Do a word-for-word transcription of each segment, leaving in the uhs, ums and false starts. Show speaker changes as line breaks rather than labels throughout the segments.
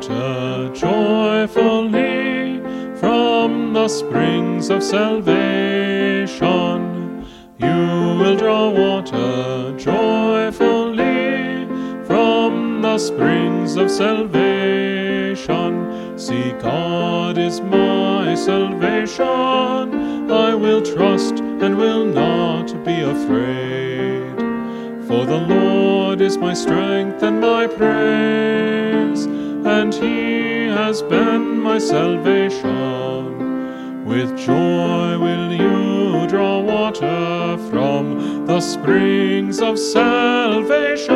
water joyfully from the springs of salvation. You will draw water joyfully from the springs of salvation. See, God is my salvation. I will trust and will not be afraid. For the Lord is my strength and my praise, and He has been my salvation. With joy will you draw water from the springs of salvation.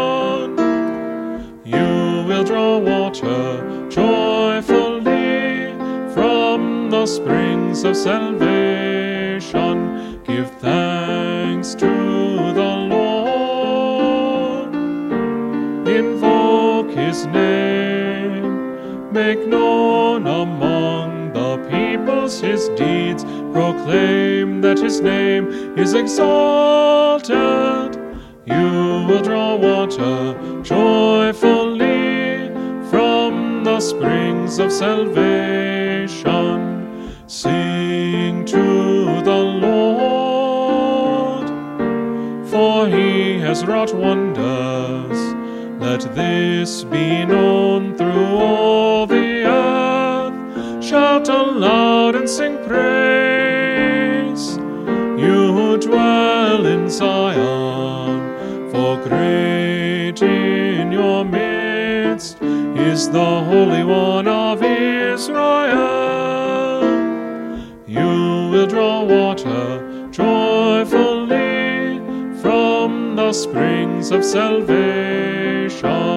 You will draw water joyfully from the springs of salvation. Give thanks to the Lord, invoke His name, make known among the peoples His deeds, proclaim that His name is exalted. You will draw water joyfully from the springs of salvation. Sing to the Lord, for He has wrought wonders. Let this be known through all the earth. Shout aloud and sing praise, you who dwell in Zion, for great in your midst is the Holy One of Israel. You will draw water joyfully from the springs of salvation.